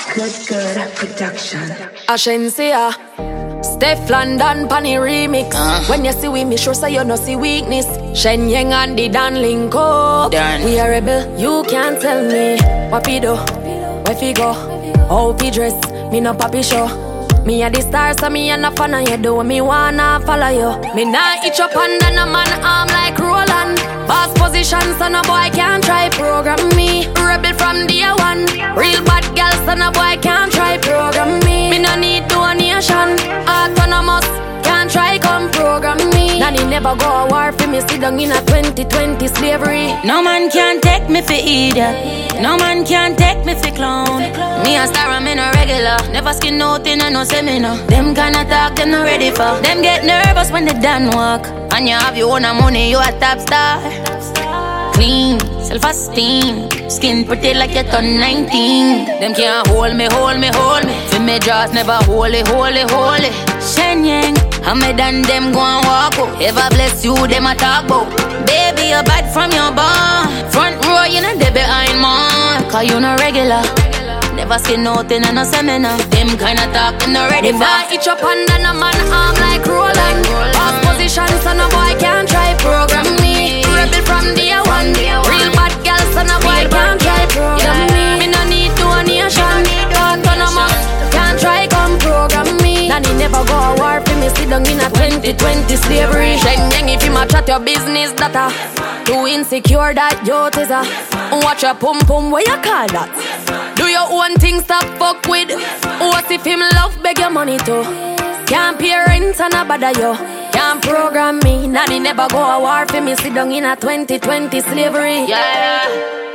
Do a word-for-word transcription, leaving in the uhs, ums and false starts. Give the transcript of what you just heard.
Good, good production. Ashensia, Steph London, Panny remix. Uh. When you see we, me sure say you no see weakness. Shen Yang and the Dan Linko. Dan. We are rebel, you can't tell me what we do, where we go, how we dress. Me no papi show. Me a the star, so me a no fan of you. Do what me wanna follow you. Me nah itch up under no man arm like Roland. Boss position, so no boy can't try program me. Rebel from day one. Real bad girl, so no boy can't try program me. Me no need donation. Autonomous, can't try come program me. Nanny never go a war for me. Sit down in a twenty twenty slavery. No man can take me for idiot. No man can take me for clown. Me a star, I'm in a regular. Never skin nothing and no seminar. Them kinda talk, them not ready for. Them get nervous when they done walk. And you have your own money, you a top star. Clean, self-esteem. Skin pretty like you turn nineteen. Them can't hold me, hold me, hold me. For me jaws never holy, holy, holy. Shen Yang, I made and them go and walk out. Ever bless you, them a talk about. Baby, you're bad from your barn. Front row, you know they behind man. Cause you no regular. Never skin nothing and no seminar. Them kinda talk, them not ready for. Never itch up under no man arm like Roland. Boss position, so no boy can't try program me. Rebel from day one. Real bad girl, so no boy can't try program me. Me no need donation. Autonomous, can't try come program me. Nanny never go a war for me. Sit down in a twenty twenty slavery. Shen Yang if you match at your business data. Too insecure that you is a. Watch your pum pum, where you call that? Do your own thing, stop fuck with. What if him love beg your money too? Can't pay rent and a bother you. Can't program me. Nanny never go a war for me. Sit down in a twenty twenty slavery. Yeah.